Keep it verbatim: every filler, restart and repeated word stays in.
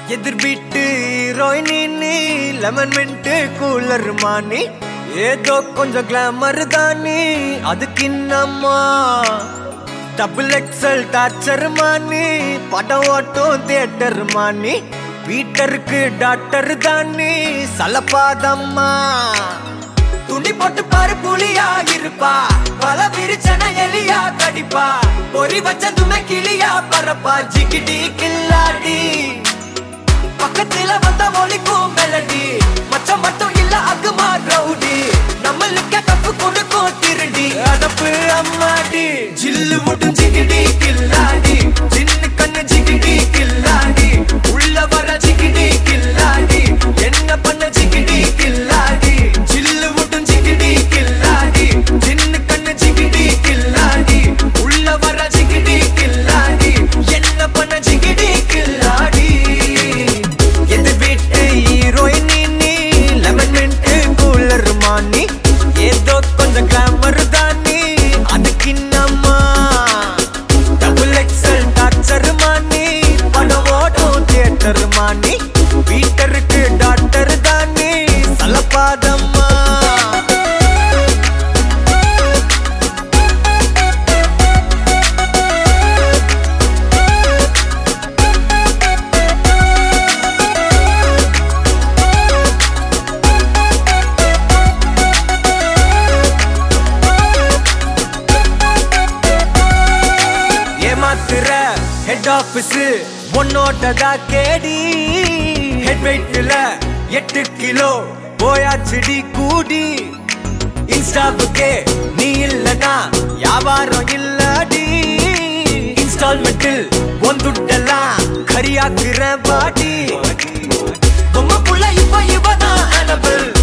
எதிர் வீட்டு ஹீரோயினி லெமன் மின்ட் கூலர் மானி ஏதோ கொஞ்சம் கிளாமர் தானி அதுக்கு இன்னம்மா டபுள் எக்ஸல் டார்ச்சர் மானி படம் ஓட்டும் தியேட்டர் மானி வீட்டருக்கு டாக்டர் தானி சலப்பாதம்மா துணி போட்டு பாரு புலியா இருப்பா பல விரிச்சன எலியா கடிப்பா பொறி வச்சதுமே கிளியா பரப்பா ஜிகிடி கில்லாடி பக்கத்துல வந்த ஒலிக்கும் மெலடி மச்சம் மட்டும் இல்ல அகுமா ரவுடி நம்மளுக்கு கப்பு கொடுக்கும் திருடி அதப்பு அம்மாடி ஜில்லு மட்டும் ஜிகிடி கில்லாடி சின்ன கண்ணு ஜிகிடி கில்லாடி உள்ள வர ஜிகிடி கில்லாடி என்ன பண்ண ஜிகிடி கில்லாடி ஜில்லு மட்டும் ஜிகிடி கில்லாடி சின்ன கண்ணு ஜிகிடி கில்லாடி உள்ள வர ஜிகிடி கில்லாடி என்ன பண்ண ஜிகிடி கில்லாடி ஏதோ கொஞ்சம் கிளாமர் தானி அதுக்கு இன்னம்மா டபுள் எக்ஸல் டார்ச்சர் மானி படம் ஓட்டும் தியேட்டர் மானி வீட்டருக்கு டாக்டர் தானி சலப்பாதம்மா ஹெட் ஆபீஸ் ஒன்னோட்டதா கேடி ஹெட் வெயிட்ல எட்டு கிலோ போயாச்சுடி கூடி இன்ஸ்டாவுக்கே நீ இல்லனா வியாபாரம் இல்லடி இன்ஸ்டால்மெண்டில் ஒந்துட்டெல்லாம் கரியாக்குற பாடி பொம்மை புள்ள இப்ப இவதான் அனபிள்